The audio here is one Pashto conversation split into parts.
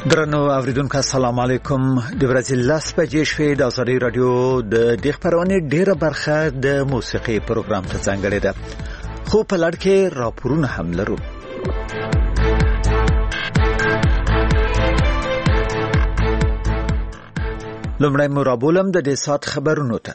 درنو اوریدونکو السلام علیکم. د ورځې لاس بجې شوې د ازادي رادیو د خبرونه ډیره برخه د موسیقي پروګرام ته ځانګړې ده. خو په لړ کې راپورونه هم لرو. لومړی مرابولم د دې سات خبرونو ته.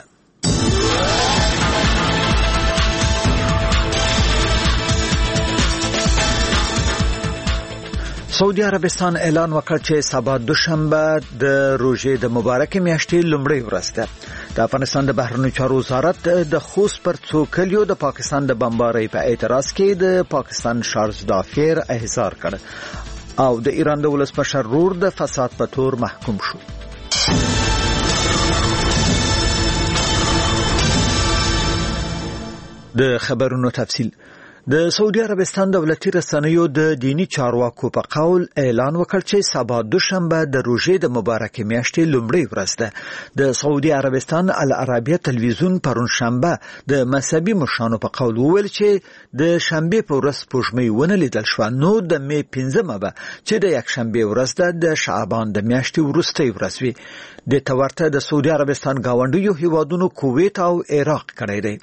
سعودي عربستان اعلان وکړ چې سبا دوشنبه د روژې د مبارکې میاشتې لومړۍ ورځ ده. د افغانستان د بهرنیو چارو وزارت د خوست پر څو کلیو د پاکستان د بمبارۍ په اعتراض کې د پاکستان شارج دافیر احضار کړ او د ایران د ولسمشر رور د فساد په تور محکوم شو. د خبرونو تفصیل. د سعودي عربستان دولتي رسنیو د دینی چارواکو په قول اعلان وکړ چې سبا دوشنبه د روژې د مبارکې میاشتې لومړۍ ورځ ده. د سعودي عربستان العربیه تلویزیون پرون شنبه د مذهبي مشرانو په قول وویل چې د شنبه په ورځ سپوږمۍ ونه لیدل شوه، نو د می 15مه به چې د یکشنبه ورځ ده د شعبان د میاشتې وروستۍ ورځ وي. د تورته د سعودي عربستان گاونډیو هیوادونو کویت او عراق کړی دی.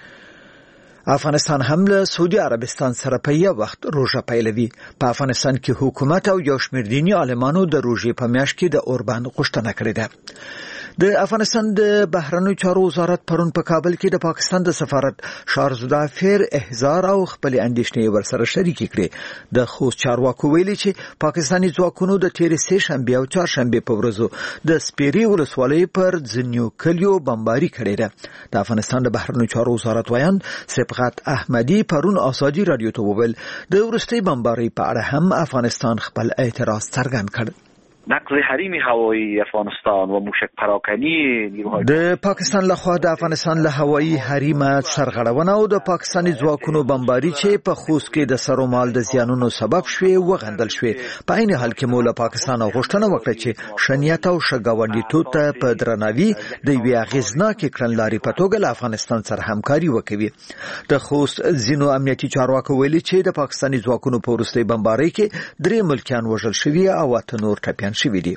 افغانستان هم له سعودي عربستان سره په یو وخت روژه پیلوي. په افغانستان کې حکومت او یو شمېر دیني عالمانو د روژې په میاشت کې د اوربند غوښتنه کړې ده. د افغانستان د بهرنیو چارو وزارت پرون په کابل کې د پاکستان د سفارت شارج دافیر احضار او خپل اندېښنې ورسره شریکې کړې. د خوست چارواکو ویلي چې پاکستاني ځواکونو د تېرې سه شنبه او چهارشنبه په ورځو د سپیري ولسوالۍ پر ځینو کلیو بمباري کړې ده. د افغانستان د بهرنیو چارو وزارت وایند صبغت احمدی پرون ازادي رادیو ته وویل د وروستۍ بمباري په اړه هم افغانستان خپل اعتراض څرګند کړ. نقض حریم هوایی افغانستان و موشک پراکنی نیروهای د پاکستان لخوا د افغانستان له هوایی حریم سرغړونه او د پاکستاني ځواکونو بمباري چې په خوست کې د سر او مال د زیانونو سبب شوې وغندل شوې. په عین حال کې مولا پاکستان غوښتنه وکړه چې شنیت او شګاونډیتوب ته په درناوي د یوې اغیزناکې کړنلارې په توګه له افغانستان سره همکاري وکوي. د خوست ځینو امنیتي چارواکو ویلي چې د پاکستاني ځواکونو په وروستۍ بمبارۍ کې 3 ملکیان وژل شوي او 8 نور ټپیان شوي دي.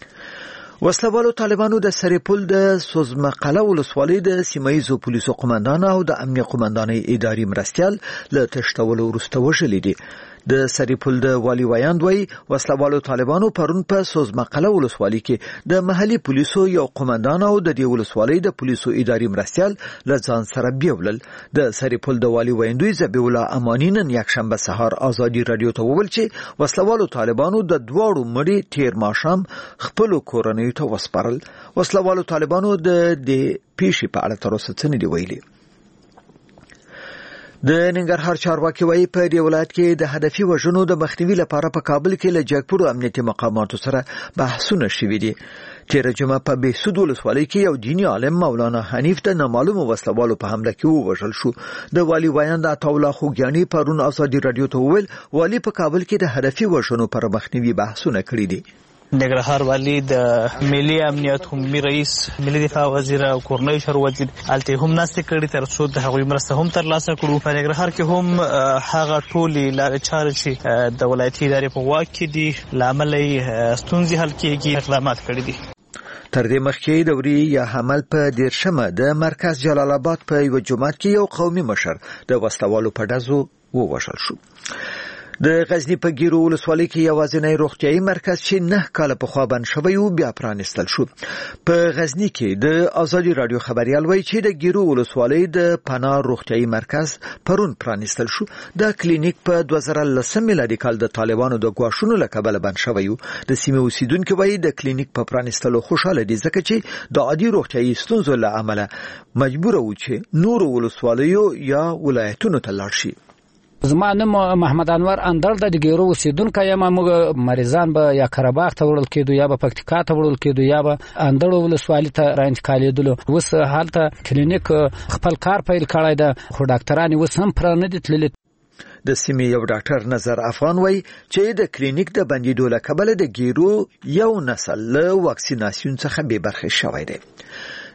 وسلوالو طالبانو د سریپل د سوزمقله ولسوالۍ د سیمایي پولیسو قومندان او د امنیه قومندانۍ اداري مرستیال له تښتولو وروسته وژلي دي. د سریپل د والی وایند وای وسلوالو طالبانو پرون په سوزمقله ولسوالۍ کې د محلي پولیسو یو قومندان او د دې ولسوالۍ د پولیسو اداري مرستیال له ځان سره بیولل. د سریپل د والی وایندوی ذبیح الله امانی نن یکشنبه سهار ازادي رادیو ته وویل چې وسلوالو طالبانو د دواړو مړي تیر ماښام خپل کورنۍ ته وسپارل. وسلوالو طالبانو د دې پیښې په اړه تر اوسه څه نه دی ویلي. د ننګرهار چارواکي وایي په دې ولایت کې د هدفي وژنو د مخنیوي لپاره په کابل کې له جګپورو امنیتي مقاماتو سره بحثونه شوي دي. تېره جمعه په بهسود ولسوالۍ کې یو دیني عالم مولانا حنیف د نامعلومو وسلوالو په حمله کې ووژل شو. د والی وایند عطاالله خوږیاني پرون ازادي رادیو ته وویل والی په کابل کې د هدفي وژنو پر مخنیوي بحثونه کړي دي. ننګرهار والی د ملي امنیت عمومي رئیس ملي دفاع وزیر او کورنۍ شر وزیر الته هم ناستې کړې تر څو د هغوی مرسته هم ترلاسه کړو. په ننګرهار کې هم هغه ټولې لارې چارې چې د ولایتي ادارې په واک کې دي له امله یې ستونزې حل کېږي اقدامات کړي دي. تر دې مخکې دوري یا حمل په 13مه د مرکز جلال آباد په یو جماعت کې یو قومي مشر د وسلوالو په ډزو ووژل شو. د غزنی په ګیرو ولسوالۍ کې یوازینی روغتیايي مرکز چې 9 کاله پخوا بند شوی و بیا پرانستل شو. په غزنی کې د ازادي رادیو خبريال وایي چې د ګیرو ولسوالۍ د پناه روغتیايي مرکز پرون پرانستل شو. د کلینیک په 2010 میلادي کال د طالبانو د غواښونو له کبله بند شوی و. د سیمې اوسیدونکو وایي د کلینیک په پرانستلو خوشاله دي ځکه چې د عادي روغتیايي ستونزو له امله مجبور و چې نور ولسوالیو یا ولایتونو ته لاړ شي. زما نوم محمد انور اندړ د ګیرو اوسیدونکی یم. موږ مریضان به یا قرهباغ ته وړل کېدو یا به پکتیکا ته وړل کېدو یا به اندړ ولسوالۍ ته راانتقالېدلو. اوس هلته کلینیک خپل کار پیل کړی ده خو ډاکټران اوس هم پوره نه دي تللي. د سیمې یو ډاکټر نظر افغان وایي چې د کلینیک د بندېدو له کبله د ګیرو یو نسل له واکسیناسیون څخه بې برخې شوی دی.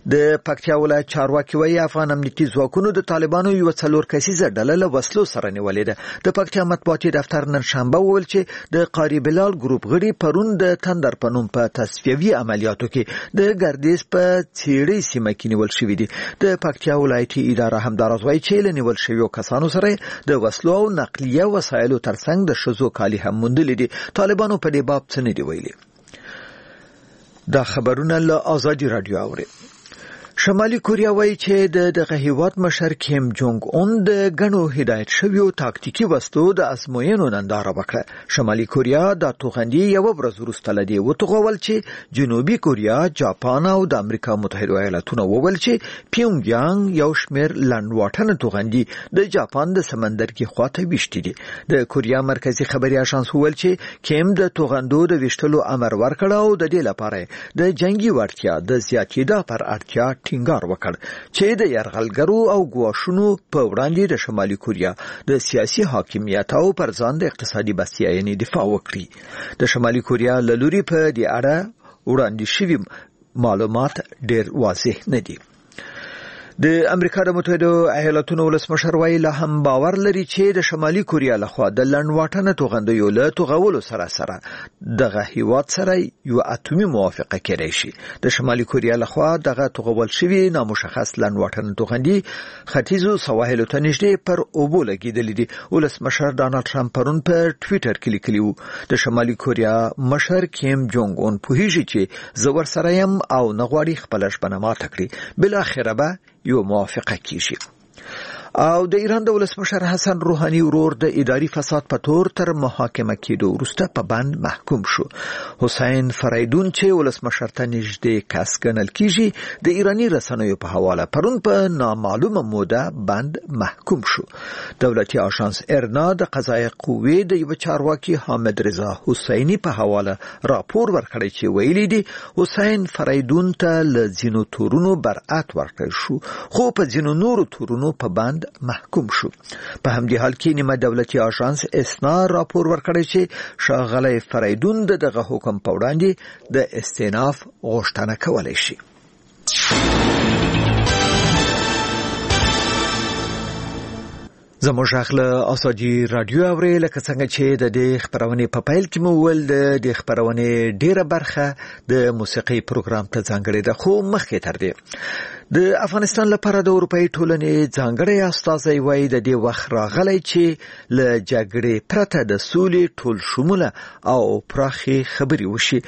د پکتیا ولایت چارواکي وایي افغان امنیتي ځواکونو د طالبانو یو څلور کسیزه ډله له وسلو سره نیولې ده. د پکتیا مطبوعاتي دفتر نن شنبه وویل چې د قاری بلال ګروپ غړي پرون د تندر په نوم په تصفیوي عملیاتو کې د ګردیز په چیړې سیمه کې نیول شوی دي. د پکتیا ولایتي اداره همدارس وایي چې له نیول شویو کسانو سره د وسلو او نقلیه وسایلو ترڅنګ د شذو کالي هم موندلي دي. طالبانو په دې باب څه نه دی ویلي. دا خبرونه له آزادي رادیو اوري. شمالي کوریا وایي چې دغه هیواد مشر کیم جونګ اون د غنو هدایت شویو تاکتیکي وسلو د ازموینو ننداره وکړه. شمالي کوریا د توغندي یو ورځ وروسته لدی وتغول چې جنوبي کوریا، جاپان او د امریکا متحده ایالاتونو وویل چې پیونګ یانګ یو شمیر لنډواټن توغندي د جاپان د سمندرګي خواته وشتي دي. د کوریا مرکزی خبري اژانس وویل چې کیم د توغندو د وشتلو امر ورکړ او د دې لپاره د جنگي وړتیا د زیاتېدا پر اړتیا ټینګار وکړ چې د یرغلګرو او ګواښونو په وړاندې د شمالي کوریا د سیاسي حاکمیت او پر ځان د اقتصادي بسیاینې دفاع وکړي. د شمالي کوریا له لوري په دې اړه وړاندې شوي معلومات ډېر واضح نه دي. د امریکا د متحده ایالاتونو ولسمشر وایي لا هم باور لري چې د شمالي کوریا لخوا د لنډواټن توغندیو له توغولو سره دغه هیواد سره یو اتومي موافقه کړي شي. د شمالي کوریا لخوا دغه توغول شوی نامشخص لنډواټن توغندي ختیځو سواحلو ته نږدې پر اوبو لګیدل دي. ولسمشر ډانلډ ټرمپ پرون په ټوئیټر کې لیکلی و د شمالي کوریا مشر کیم جونګ اون پوهیږي چې زور سره يم او نغواړي خپل شپنه ماته کړي. بل اخره به یو موافقه کیږي. او د ایران د ولسمشر حسن روحاني ورور د اداري فساد په تور تر محاکمه کېدو وروسته په بند محکوم شو. حسین فریدون چې ولسمشر ته نږدې کس ګڼل کیږي د ایرانی رسنیو په حواله پرون په نامعلومه موده بند محکوم شو. دولتي آژانس ارنا د قضایي قوې د یو چارواکي حامد رضا حسیني په حواله راپور ورکړی چې ویلي دي حسین فریدون ته له ځینو تورونو برأت ورکړل شو خو په ځینو نورو تورونو په بند محکوم شو. په همدې حال کې نیمه دولتي آژانس اسنا راپور ورکړی چې ښاغلی فریدون دغه حکم په وړاندې د استئناف غوښتنه کولی شي. زموږ اخله آزادي رادیو اوري لکه څنګه چې د دې خبرونه په پیل کې مو ول د خبرونه ډیره برخه د موسیقي پروګرام ته ځانګړې ده خو مخکې تر دې د افغانستان لپاره د اروپאי ټولنې ځانګړی استازی وایي د دې وخت راغلی چې له جګړې پرته د سولې ټول شموله او پراخي خبري وشي.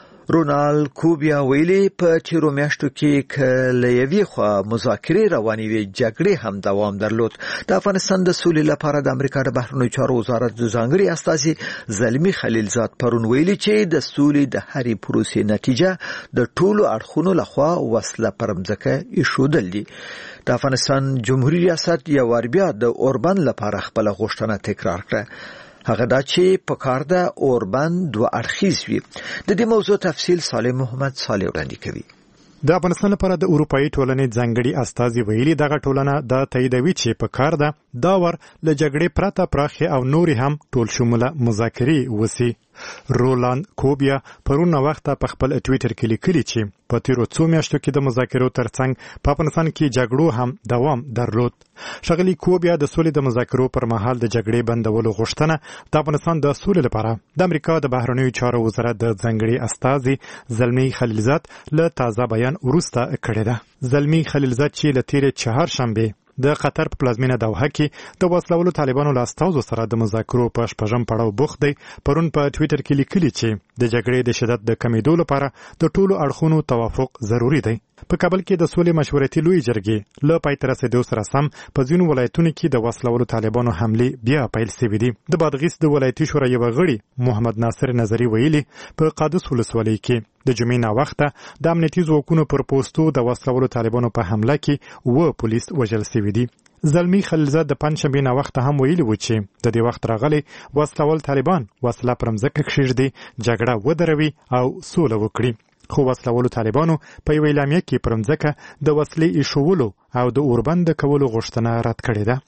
رونالد کوبیا ویلي په تیرو میاشتو کې کله یوې خوا مذاکرې روانې وي جګړې هم دوام درلود. د افغانستان د سولې لپاره د امریکا د بهرنیو چارو وزارت د ځانګړي استازي زلمی خلیلزاد پرون ویلي چې د سولې د هرې پروسې نتیجه د ټولو اړخونو لخوا وسله پر مځکه ایښودل دي. د افغانستان جمهوریت ریاست یو وار بیا د اوربند لپاره خپل غوښتنه تکرار کړه. هغه دا چې په کار د اوربند دوه اړخیز وي. د دې موضوع تفصیل صالح محمد صالح وړاندې کوي. د افغانستان لپاره د اروپאי ټولنې ځانګړي استازي ویلي دغه ټولنه د تاییدوي چې په کار ده دا ور له جګړې پرته پراخه او نوري هم ټول شموله مذاکرې وسی. رونالد کوبیا پرون وخت په خپل ټوئیټر کې لیکلی چې په تیرو څو میاشتو کې د مذاکرو ترڅنګ په افغانستان کې جګړو هم دوام درلود. ښاغلي کوبیا د سولې د مذاکرو پر مهال د جګړې بندولو غوښتنه د افغانستان د سولې لپاره د امریکا د بهرنیو چارو وزارت د ځانګړي استازي زلمی خلیلزاد له تازه بیان وروسته کړی ده. زلمی خلیلزاد چې له تیرې چهارشنبه د قطر په پلازمینه دوحه کې د وسلوالو طالبانو له استازو سره د مذاکرو په شپږم پړاو بوخت دی پرون په ټوئیټر کې لیکلي چې د جګړې د شدت د کمیدو لپاره د ټولو اړخونو توافق ضروری دی. په کابل کې د سولې مشورتي لوی جرګې له پای ته رسیدو سره سم په ځینو ولایتونو کې د وسلوالو طالبانو حملې بیا پیل شوې دي. د بادغیس د ولایتي شورا یو غړي محمد ناصر نظری ویلي په قادس ولسوالۍ کې د جمعې نه وخته د امنیتي ځواکونو پر پوسټو د وسلوالو طالبانو په حمله کې و پولیس وژل شوي دي. زلمی خلیلزاد د پنځشنبې نه وخته هم ویلي و چې د دې وخت راغلي وسلوال طالبان وسله پر مځکه کښېږدي جګړه ودروي او سوله وکړي. خو وسلوالو طالبانو په یو اعلامیه کې پر مځکه د وسلې ایښولو او د اوربند کولو غوښتنه رد کړې ده.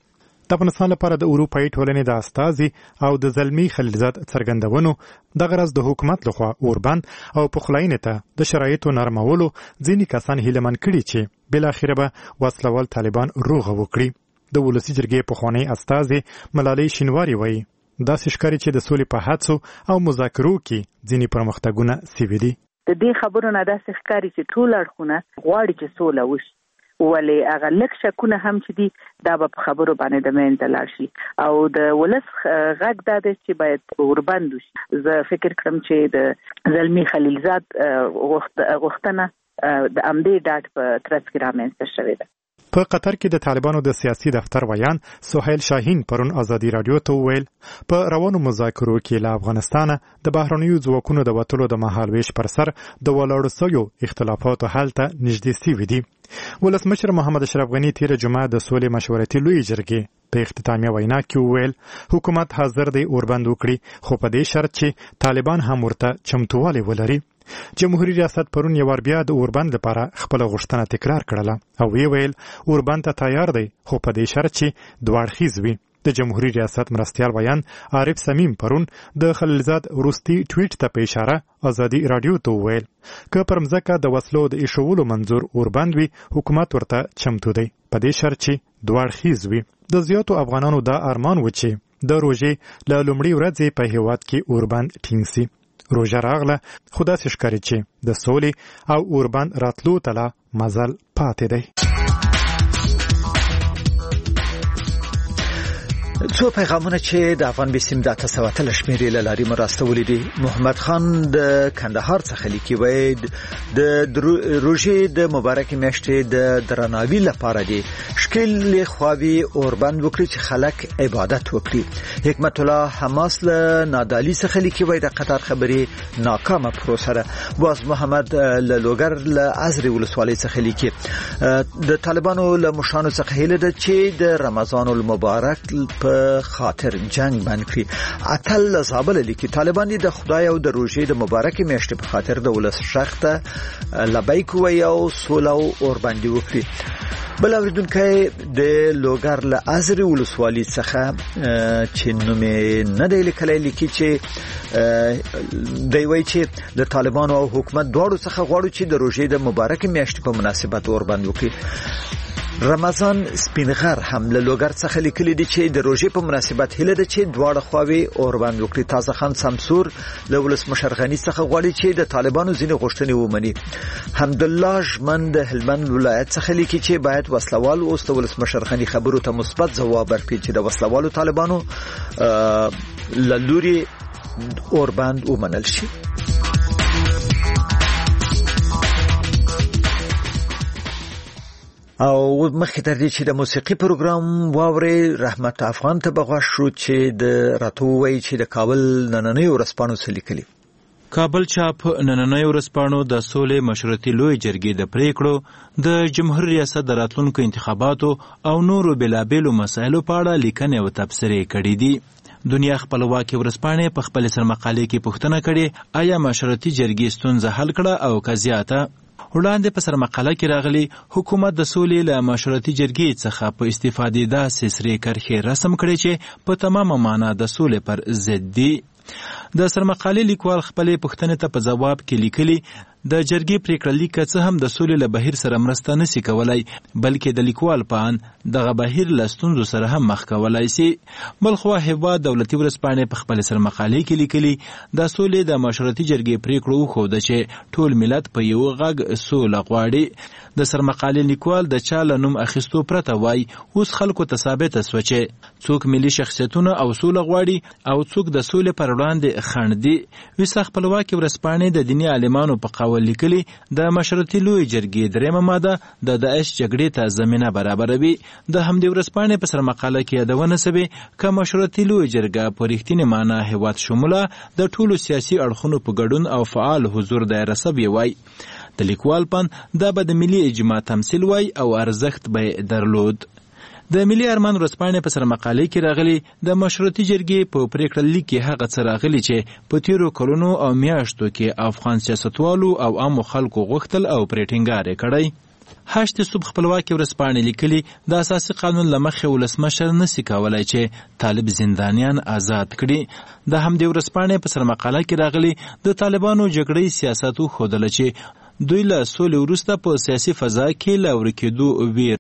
د افغانستان لپاره د اروپایي ټولنې د استازي او د زلمی خلیلزاد څرګندونو د غرض د حکومت لخوا اوربند او پخلاینې ته د شرایطو نرمولو ځینې کسان هیلهمن کړي چې بالاخره به وسلوال طالبان روغه وکړي. د ولسي جرګې پخوانی استازي ملالۍ شینواري وایي داسې ښکاري چې د سولې په هڅو او مذاکرو کې ځینې پرمختګونه سوي دي. د دې خبرو نه داسې ښکاري چې ټول اړخونه غواړي چې سوله وشي، ولې هغه لږ شکونه هم چې دي دا به په خبرو باندې د منځه لاړ شي او د ولس غږ دا دی چې باید اوربند وشي. زه فکر کوم چې د زلمی خلیلزاد غوښتنه د امدې ډاټ په ترڅ کې رامنځته شوې ده. په قطر کې د طالبانو د سیاسي دفتر ویان سهیل شاهین پرون ازادي رادیو ته وویل په روانو مذاکرو کې له افغانستانه د بهرنیو ځواکونو د وتلو د مهالویش پر سر د ولاړو سویو اختلافاتو حل ته نږدې سوي دي. ولسمشر محمد اشرف غني تیره جمعه د سولې مشورتي لویې جرګې په اختتامیه وینا کې وویل حکومت حاضر دی اوربند وکړي، خو په دې شرط چې طالبان هم ورته چمتووالی ولري. جمهوریت ریاست پرون یو ور بیا د اوربند لپاره خپل غوښتنه تکرار کړله او ویل اوربند ته تیار دی، خو په دې شرط چې دوه اړخیز وي. د جمهوریت ریاست مرستیال ویان عارف سمیم پرون د خلیلزاد وروستي ټویټ ته په اشاره ازادي رادیو ته وویل که پر مځکه د وسلو د ایښولو منظور اوربند وي حکومت ورته چمتو دی، په دې شرط چې دوه اړخیز وي. د زیاتو افغانانو دا ارمان و چې د روژې له لومړۍ ورځې په هیواد کې اوربند ټینګ سي. روژه راغله خو داسې ښکاري چې د سولې او اوربند راتلو ته لا مزل پاتې دی. څو پیغامونه چې د افغان بسیم د 800 شمیرې له لارې راستولي دي. محمد خان د کندهار څخه لیکي وایي د روژې د مبارکې میاشتې د درناوي لپاره دي شکل خواوي اوربند وکړي چې خلک عبادت وکړي. حکمت الله حماس له نادالي څخه لیکي وایي د قطر خبرې ناکامه پروسه ده. باز محمد له لوګر له ازرې ولسوالۍ څخه لیکي د طالبانو له مشرانو څخه هیله ده چې د رمضان المبارک په خاطر جنگ باندې کړی. اتل زابل لیکي طالبان د خدای او د روژې د مبارکې میاشتې په خاطر د ولس شخته لبیک وي او سوله او اوربند وکړي. بل اوریدونکو د لوګر له ازرې ولسوالۍ څخه چې نوم نه دی لیکلی لیکي چې دی وایي چې د طالبانو او حکومت دواړو څخه غواړو چې د روژې د مبارکې میاشتې په مناسبت اوربند وکړي. رمضان سپینغر هم له لوګر څخه لیکلي دي چې د روژې په مناسبت هیله ده چې دواړه خواوې اوربند وکړي. تازه خان سمسور له ولسمشر غني څخه غواړي چې د طالبانو ځینې غوښتنې ومني. حمدالله ژمن د هلمند ولایت څخه لیکي چې باید وسلوال اوس د ولسمشر غني خبرو ته مثبت ځواب ورکړي چې د وسلوالو طالبانو له لوري اوربند ومنل شي. او مخکې تر دې چې د موسیقي پروګرام واوري رحمت افغان ته بغوا شو چې د راتو وی چې د کابل نننۍ ورځپاڼو څخه لیکلي. کابل چاپ نننۍ ورځپاڼو د سولې مشورتي لوی جرګې د پریکړو د جمهوریت ریاست د راتلونکو انتخاباتو او نورو بېلابېلو مسایلو په اړه لیکنې او تبصرې کړې دي. دنیا خپلواکي ورځپاڼې په خپل سرمقالې کې پوښتنه کړې آیا مشورتي جرګې ستونزه حل کړه او که زیاته. وړاندې په سرمقاله کې راغلي حکومت د سولې له مشورتي جرګې څخه په استفادې داسې سرې کرښې رسم کړي چې په تمامه معنا د سولې پر ضد دي. د سرمقالې لیکوال خپلې پوښتنې ته په ځواب کې لیکلي د جرګې پریکړه لیک څه هم د سولې له بهیر سره مرسته نشي کولای بلکې د لیکوال په ان دغه بهیر له ستونزو سره هم مخ کولای شي. بلخوا هیواد دولتي ورځپاڼې په خپل سرمقالې کې لیکلي د سولې د مشورتي جرګې پریکړه وښوده چې ټول ملت په یو غږ سوله غواړي. د سرمقالې لیکوال د چا له نوم اخیستو پرته وای اوس خلکو ته ثابته سوه چې څوک ملي شخصیتونه او سوله غواړي او څوک د سولې پر وړاندې خنډ دي. ویسه خپلواکي ورځپاڼې د دیني عالمانو په قول لیکلي د مشورتي لوی جرګې درېمه ماده د داعش جګړې ته زمینه برابروي. د همدې ورځپاڼې په سرمقاله کې یادونه سوې که مشورتي لوی جرګه په رښتینې معنا هیواد شموله د ټولو سیاسي اړخونو په ګډون او فعال حضور دایره سوې وای. د لیکوال پن دا به د ملي اجماع تمثیل وای او ارزښت به درلود. د ملي ارمان ورځپاڼې په سرمقالې کې راغلي د مشروطي جرګې په پریکړه لیک کې هغه څه راغلي چې په تیرو کلونو او میاشتو کې افغان سیاستوالو او عامو خلکو غوښتل او پرې ټینګار یې کړی. هشت صبح خپلواکي ورځپاڼې لیکلي د اساسي قانون له مخې ولسمشر نشي کولای چې طالب زندانیان آزاد کړي. د همدې ورځپاڼې په سرمقاله کې راغلي د طالبانو جګړې سیاست وښودله چې دوی له سولې وروسته په سیاسي فضا کې له ورکېدو ویر